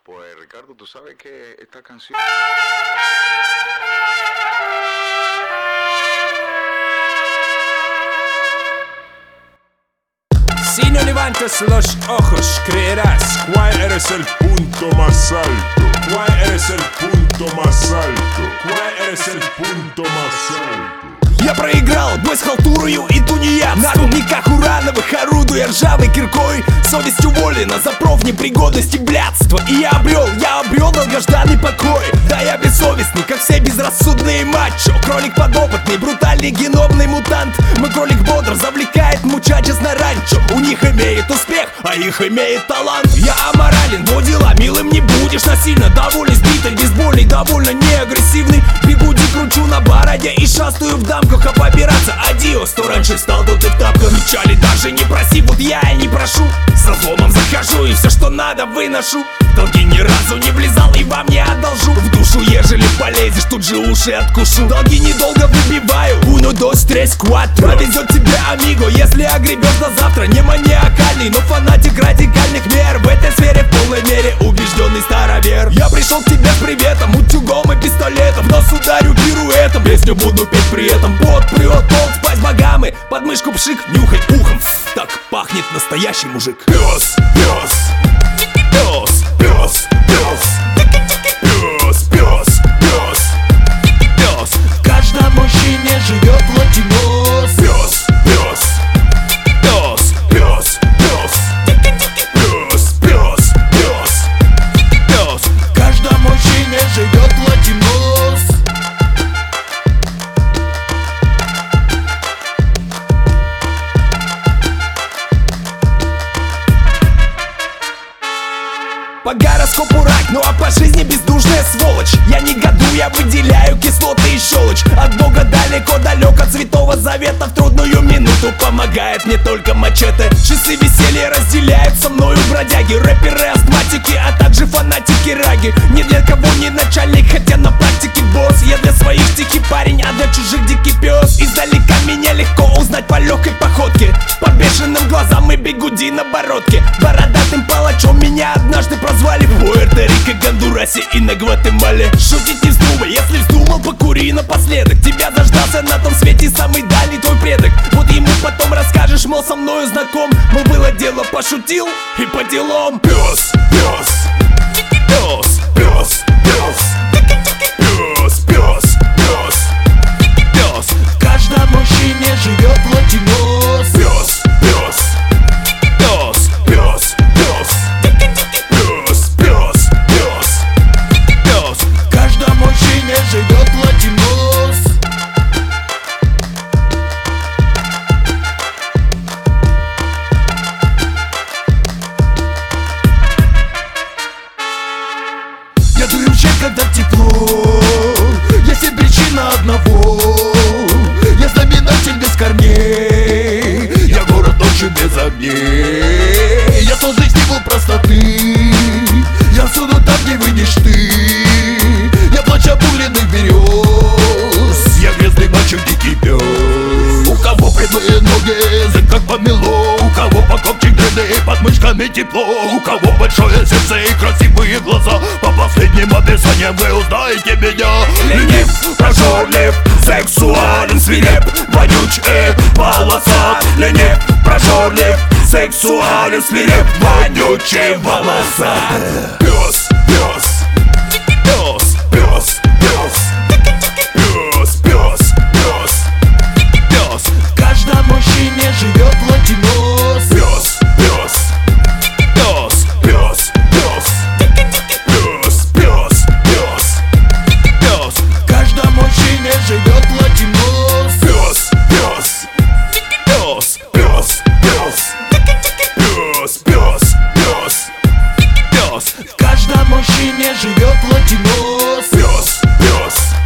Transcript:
Pues Ricardo, tú sabes que esta canción... Si no levantas los ojos, creerás cuál eres el punto más alto. ¿Cuál eres el punto más alto? ¿Cuál eres el punto más alto? Я проиграл бой с халтурою и тунеядством. На рудниках урановых орудуя ржавой киркой, совестью волена за профнепригодность и блядство. И я обрел долгожданный покой. Да, я бессовестный, как все безрассудные мачо. Кролик подопытный, брутальный геномный мутант. Мой кролик бодр завлекает мучачес на ранчо. У них имеет успех, а их имеет талант. Я аморален, но дела милым не будешь. Насильно довольный, сбитый, бейсбольный, довольно неагрессивный. Бегуди кручу на бороде и шастаю в дамках. А побираться адиос, то раньше встал, то ты в тапках. Печали даже не проси, вот я и не прошу. Со зломом захожу и все, что надо, выношу. В долги ни разу не влезал и вам не одолжу. В душу, ежели полезешь, тут же уши откушу. Долги недолго выбиваю, uno, dos, tres, cuatro. Повезет тебе, амиго, если огребешь на завтра. Не маниакальный, но фанатик радикальных мер. В этой сфере в полной мере убежденный старовер. Я пришел к тебе с приветом, утюгом и пистолетом. В нос ударю пируэтом, песню буду петь при этом. Пот прет, пол спать богам и под мышку пшик, нюхать ухом. Так пахнет настоящий мужик. Пес, пес, пес, пес, пес, пес, пес, пес, пес. В каждом мужчине живет латинос. Пес, пес, пес, пес, пес, пес, пес, пес, пес. В каждом мужчине живет латинос. По гороскопу рак, ну а по жизни бездушная сволочь. Я не году, я выделяю кислоты и щелочь. От Бога далеко-далеко, от Святого Завета. В трудную минуту помогает мне только мачете. Часы веселья разделяют со мною бродяги, рэперы, астматики, а также фанатики раги. Ни для кого не начальник, хотя на практике босс. Я для своих тихий парень, а для чужих дикий пес. Издалека меня легко узнать по легкой походке, по бешеным глазам и бигуди на бородке. Бородатым палачом меня однажды прозвали в Пуэрто-Рико, Гондурасе и на Гватемале. Шутить не вздумай, если вздумал, покури напоследок. Тебя дождался на том свете самый дальний твой предок. Вот ему потом расскажешь, мол, со мною знаком. Мол, было дело, пошутил и по делам. Пес, пес, пес, пес, пес, пес, пес, пес, пес. В каждом мужчине живет латинос. Пес, пес, пес, пес, пес, пес, пес, пес, пес. В каждом мужчине живет латинос. Я дую в щель, когда тепло. Я семь причина одного. Я знаменатель без корней. Я город ночью без огней. Я сложный символ простоты. Я всюду там, где выйдешь ты. Я плачь обугленных берез. Я грязный мачо, дикий пес. У кого прямые ноги, язык как помело. У кого по копчик дряды, под мышками тепло. У кого большое сердце и красивые глаза. По последним описаниям вы узнаете меня. Ленив, прожорлив, сексуален, свиреп, вонюч и волосат. Ленив, прожорлив, сексуален, свиреп, вонючий волосат. Пес, пес, пес, пес, пес, пес, пес, пес, пес. В каждом мужчине живет латинос. Пес, пес, пес, пес, пес, пес, пес, пес, пес. В каждом мужчине живет латинос. Пес, пес, пес, пес, пес, пес, пес, пес, пес. В каждом мужчине живет латинос. Пес, пес.